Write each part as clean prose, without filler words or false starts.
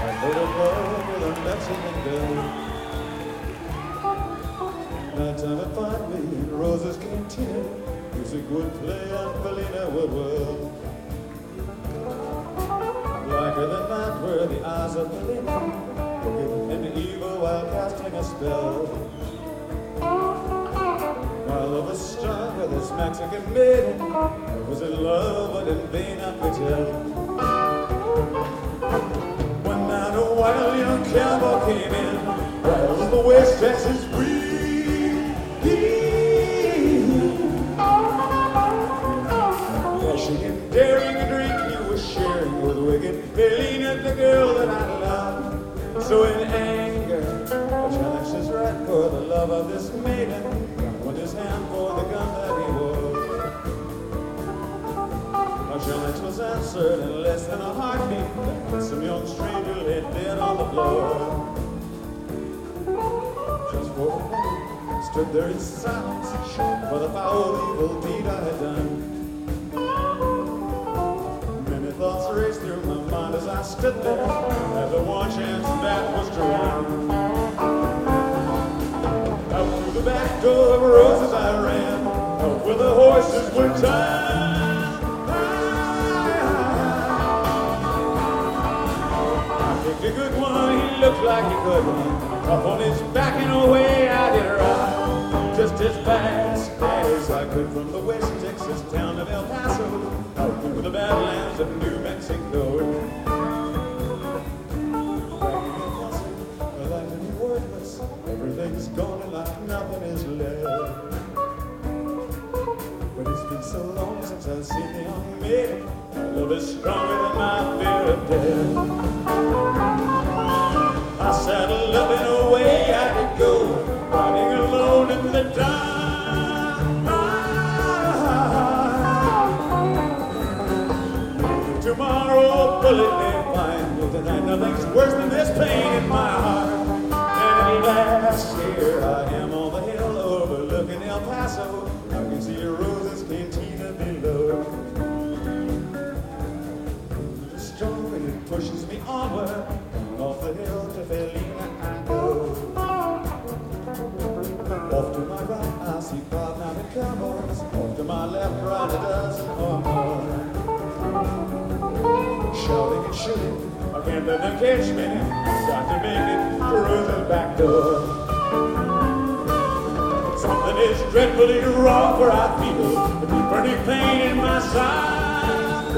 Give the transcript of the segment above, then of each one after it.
little boy with a Mexican girl. Nighttime at find me in Rosa's cantina. Music would play and Felina would whirl. Blacker than night were the eyes of Felina, wicked and evil while casting a spell. While I was struck with this Mexican maiden, I was in love but in vain I could tell. One night a wild young cowboy came in, wild as the West Texas breeze. Dashing and daring a drink he was sharing with wicked Felina, the girl that I loved. So in anger, I challenged his right for the love of this maiden, with his hand for the gun that he wore. My challenge was answered in less than a heartbeat. Some young stranger lay dead on the floor. Just for a moment, I stood there in silence, shocked by the foul evil deed I had done. Many thoughts raced through my mind as I stood there, and the one chance that was to run. Out through the back door of Rosa's I ran, out where the horses were tied. I picked a good one, he looked like he could run. Up on his back and away I did ride, just as fast as I could from the West Texas town of El Paso, out through the badlands of New Mexico. Life is worthless, everything's gone and like nothing is left. But it's been so long since I've seen the young maiden, my love is stronger than my fear of death. I saddled up and away I could go, riding alone in the dark. Tomorrow a bullet may find me, tonight nothing's worse than this pain in my heart. And at last here I am on the hill overlooking El Paso. I can see Rosa's cantina below. It's strong and it pushes me onward, off the hill to Felina I go. Off to my right I see 5 mounted cowboys, off to my left ride a dozen or more. Shouting and shooting, I can't let them catch me. Got to make it to Rosa's back door. Something is dreadfully wrong, for I feel the deep burning pain in my side.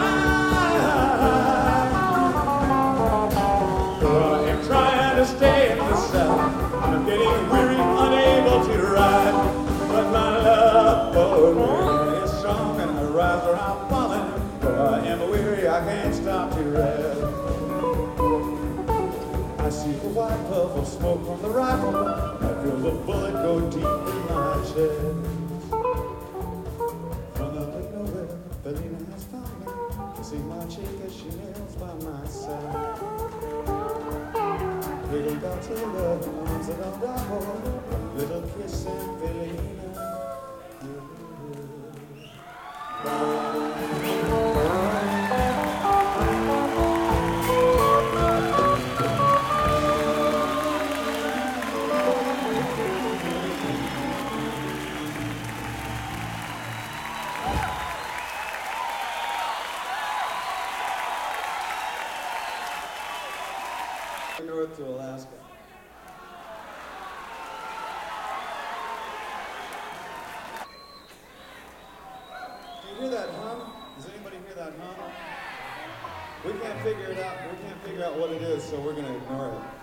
I am trying to stay in the saddle. I'm getting weary, unable to ride. But my love for her is strong, and I rise or I'm falling. I am weary, I can't stop to rest. I see the white puff of smoke from the rifle. I feel the bullet go deep in my chest. From the lake nowhere, Felina has found me. To see my cheek as she kneels by my side. Little dots of love and arms that don't die for. Little kiss and Felina. North to Alaska. Do you hear that hum? Does anybody hear that hum? We can't figure it out. We can't figure out what it is, so we're going to ignore it.